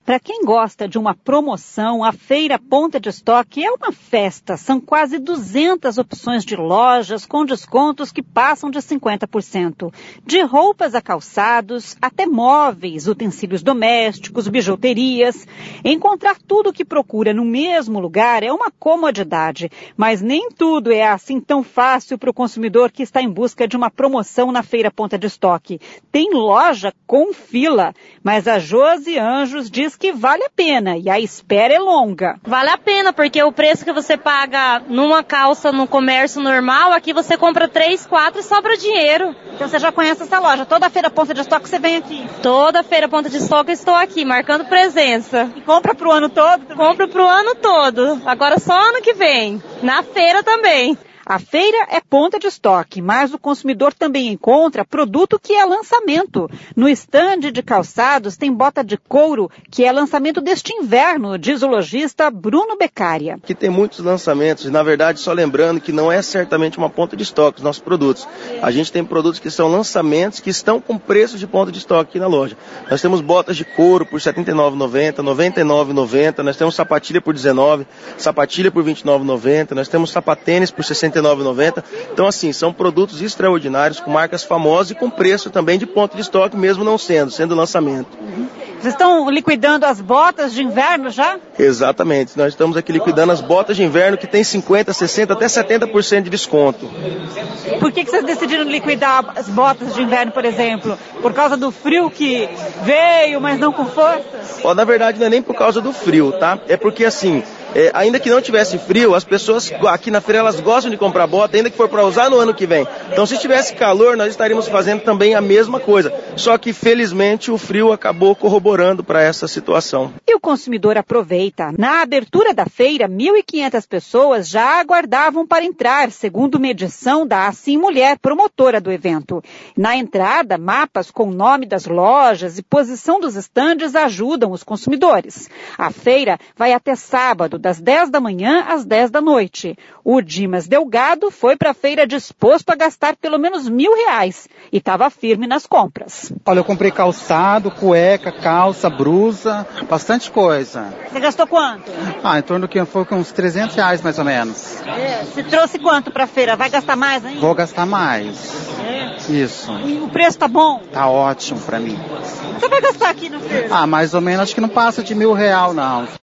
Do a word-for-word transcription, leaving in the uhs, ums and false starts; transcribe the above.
Para quem gosta de uma promoção, a Feira Ponta de Estoque é uma festa. São quase duzentas opções de lojas com descontos que passam de cinquenta por cento. De roupas a calçados, até móveis, utensílios domésticos, bijuterias. Encontrar tudo o que procura no mesmo lugar é uma comodidade. Mas nem tudo é assim tão fácil para o consumidor que está em busca de uma promoção na Feira Ponta de Estoque. Tem loja com fila, mas a Josi Anjos diz que vale a pena e a espera é longa. Vale a pena, porque o preço que você paga numa calça no comércio normal, aqui você compra três, quatro e sobra dinheiro. Então você já conhece essa loja, toda a Feira Ponta de Estoque você vem aqui? Toda Feira Ponta de Estoque eu estou aqui, marcando presença. E compra pro ano todo? Também? Compro pro ano todo, agora só ano que vem, na feira também. A feira é ponta de estoque, mas o consumidor também encontra produto que é lançamento. No estande de calçados tem bota de couro, que é lançamento deste inverno, diz o lojista Bruno Beccaria. Aqui tem muitos lançamentos, na verdade, só lembrando que não é certamente uma ponta de estoque os nossos produtos. A gente tem produtos que são lançamentos que estão com preço de ponta de estoque aqui na loja. Nós temos botas de couro por setenta e nove reais e noventa centavos, noventa e nove reais e noventa centavos, nós temos sapatilha por dezenove reais, sapatilha por vinte e nove reais e noventa centavos, nós temos sapatênis por sessenta e nove reais e noventa centavos. Então, assim, são produtos extraordinários, com marcas famosas e com preço também de ponto de estoque, mesmo não sendo, sendo lançamento. Vocês estão liquidando as botas de inverno já? Exatamente. Nós estamos aqui liquidando as botas de inverno que tem cinquenta, sessenta, até setenta por cento de desconto. Por que que vocês decidiram liquidar as botas de inverno, por exemplo? Por causa do frio que veio, mas não com força? Ó, na verdade, não é nem por causa do frio, tá? É porque, assim, é, ainda que não tivesse frio, as pessoas aqui na feira, elas gostam de comprar bota, ainda que for para usar no ano que vem. Então, se tivesse calor, nós estaríamos fazendo também a mesma coisa. Só que, felizmente, o frio acabou corroborando para essa situação. E o consumidor aproveita. Na abertura da feira, mil e quinhentas pessoas já aguardavam para entrar, segundo medição da Assim Mulher, promotora do evento. Na entrada, mapas com o nome das lojas e posição dos estandes ajudam os consumidores. A feira vai até sábado, das dez da manhã às dez da noite. O Dimas Delgado foi para a feira disposto a gastar pelo menos mil reais e estava firme nas compras. Olha, eu comprei calçado, cueca, calça, blusa, bastante coisa. Você gastou quanto? Ah, em torno do que foi com uns trezentos reais mais ou menos. É, você trouxe quanto para a feira? Vai gastar mais ainda? Vou gastar mais. É. Isso. E o preço tá bom? Tá ótimo para mim. Você vai gastar aqui no feira? Ah, mais ou menos, acho que não passa de mil real, não.